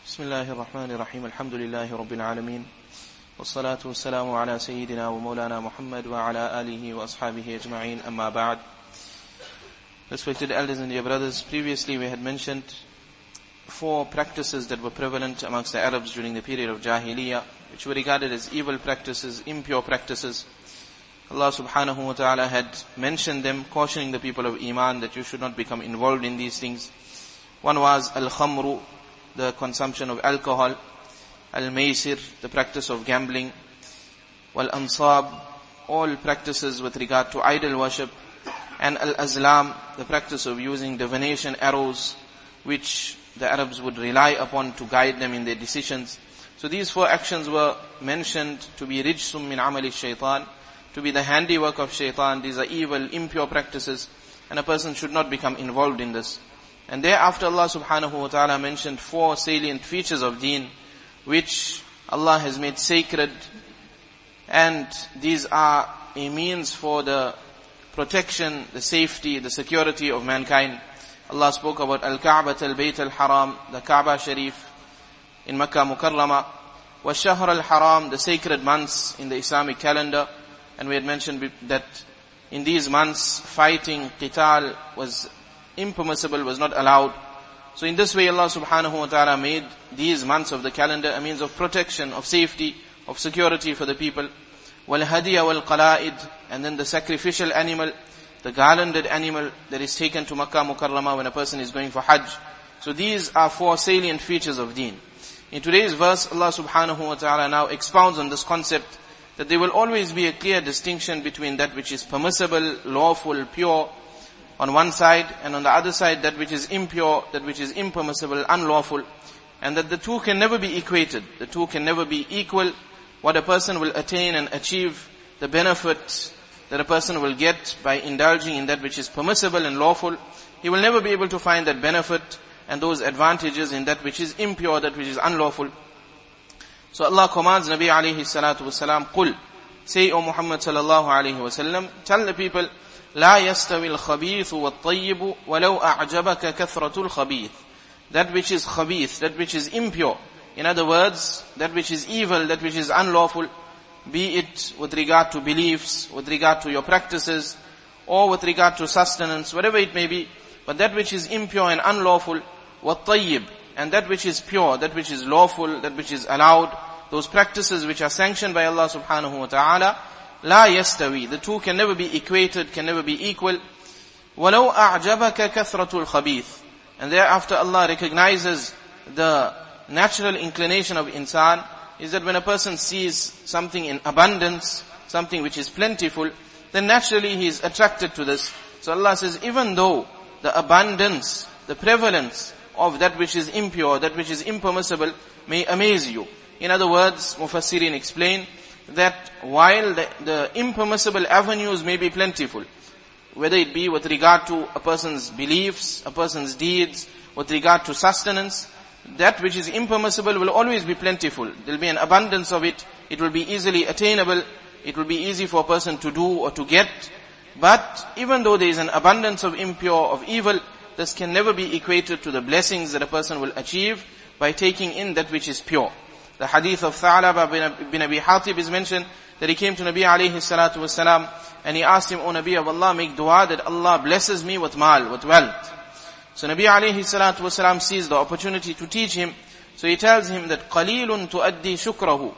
بسم الله الرحمن الرحيم الحمد لله رب العالمين والصلاة والسلام على سيدنا ومولانا محمد وعلى آله وأصحابه أجمعين أما بعد. Respected elders and dear brothers, previously we had mentioned 4 practices that were prevalent amongst the Arabs during the period of Jahiliyyah, which were regarded as evil practices, impure practices. Allah subhanahu wa ta'ala had mentioned them, cautioning the people of Iman that you should not become involved in these things. One was al-khamru, the consumption of alcohol, al-maysir, the practice of gambling, wal-ansab, all practices with regard to idol worship, and al-azlam, the practice of using divination arrows, which the Arabs would rely upon to guide them in their decisions. So these 4 actions were mentioned to be rijsum min amali shaitan, to be the handiwork of shaitan. These are evil, impure practices, and a person should not become involved in this. And thereafter Allah subhanahu wa ta'ala mentioned 4 salient features of deen, which Allah has made sacred, and these are a means for the protection, the safety, the security of mankind. Allah spoke about Al-Ka'bah al-Bayt al-Haram, the Kaaba Sharif in Makkah Mukarramah, wa Shahr al-Haram, the sacred months in the Islamic calendar. And we had mentioned that in these months, fighting, qital was impermissible, was not allowed. So in this way Allah subhanahu wa ta'ala made these months of the calendar a means of protection, of safety, of security for the people. Wal-hadiya wal-qala'id, and then the sacrificial animal, the garlanded animal that is taken to Makkah Mukarramah when a person is going for Hajj. So these are 4 salient features of deen. In today's verse, Allah subhanahu wa ta'ala now expounds on this concept that there will always be a clear distinction between that which is permissible, lawful, pure on one side, and on the other side that which is impure, that which is impermissible, unlawful, and that the two can never be equated, the two can never be equal. What a person will attain and achieve, the benefit that a person will get by indulging in that which is permissible and lawful, he will never be able to find that benefit and those advantages in that which is impure, that which is unlawful. So Allah commands Nabi alayhi salatu wasalam, Qul, say O Muhammad sallallahu alayhi wasallam, tell the people, La yastawi al-khabith wa-at-tayyib walau a'jabaka kathratul khabith. That which is khabith, that which is impure, in other words, that which is evil, that which is unlawful, be it with regard to beliefs, with regard to your practices, or with regard to sustenance, whatever it may be, but that which is impure and unlawful, wat-tayyib, and that which is pure, that which is lawful, that which is allowed, those practices which are sanctioned by Allah subhanahu wa ta'ala, la yastawi, the two can never be equated, can never be equal. Walau a'jabaka kathratul khabith. And thereafter Allah recognizes the natural inclination of insan, is that when a person sees something in abundance, something which is plentiful, then naturally he is attracted to this. So Allah says, even though the abundance, the prevalence of that which is impure, that which is impermissible, may amaze you. In other words, Mufassirin explain that while the impermissible avenues may be plentiful, whether it be with regard to a person's beliefs, a person's deeds, with regard to sustenance, that which is impermissible will always be plentiful. There will be an abundance of it. It will be easily attainable. It will be easy for a person to do or to get. But even though there is an abundance of impure, of evil, this can never be equated to the blessings that a person will achieve by taking in that which is pure. The hadith of Tha'laba bin Abi Hatib is mentioned that he came to Nabi alayhi salatu wasalam and he asked him, O Nabi of Allah, make dua that Allah blesses me with mal, with wealth. So Nabi alayhi salatu wasalam sees the opportunity to teach him. So he tells him that qalilun tuaddi shukrahu.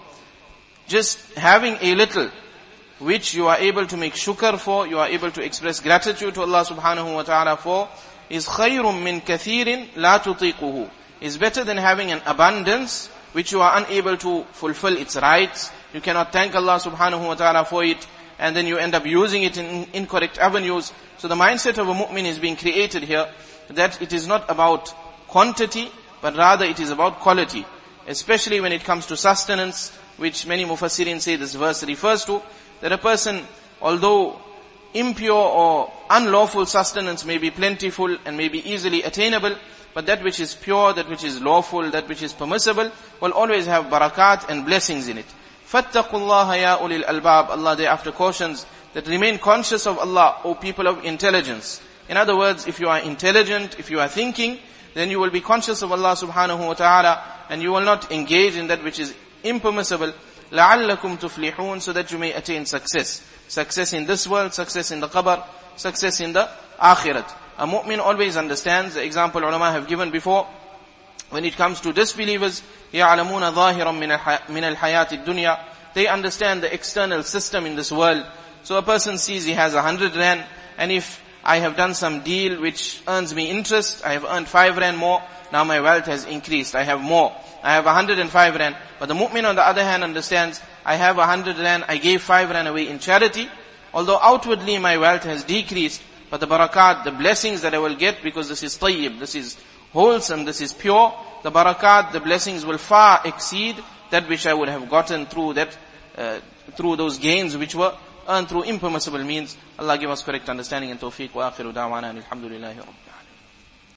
Just having a little which you are able to make shukr for, you are able to express gratitude to Allah subhanahu wa ta'ala for, is khayrum min kathirin la tutiquhu. Is better than having an abundance which you are unable to fulfill its rights. You cannot thank Allah subhanahu wa ta'ala for it, and then you end up using it in incorrect avenues. So the mindset of a mu'min is being created here, that it is not about quantity, but rather it is about quality. Especially when it comes to sustenance, which many mufassirin say this verse refers to, that a person, although impure or unlawful sustenance may be plentiful and may be easily attainable, but that which is pure, that which is lawful, that which is permissible, will always have barakat and blessings in it. فَاتَّقُوا اللَّهَ يَا أُولِي الْأَلْبَابِ. Allah thereafter cautions that remain conscious of Allah, O people of intelligence. In other words, if you are intelligent, if you are thinking, then you will be conscious of Allah subhanahu wa ta'ala, and you will not engage in that which is impermissible. لَعَلَّكُمْ تُفْلِحُونَ, so that you may attain success. Success in this world, success in the qabr, success in the akhirat. A mu'min always understands, the example ulama have given before, when it comes to disbelievers, يَعْلَمُونَ ظَاهِرًا مِنَ الْحَيَاةِ الدُّنْيَا, they understand the external system in this world. So a person sees he has 100 rand, and if I have done some deal which earns me interest, I have earned 5 rand more, now my wealth has increased, I have more. I have 105 rand. But the mu'min on the other hand understands, I have 100 rand, I gave 5 rand away in charity. Although outwardly my wealth has decreased, but the barakat, the blessings that I will get, because this is tayyib, this is wholesome, this is pure, the barakat, the blessings will far exceed that which I would have gotten through that, through those gains which were earned through impermissible means. Allah give us correct understanding and tawfiq. Wa akhiru da'wana alhamdulillahi rabbil alamin.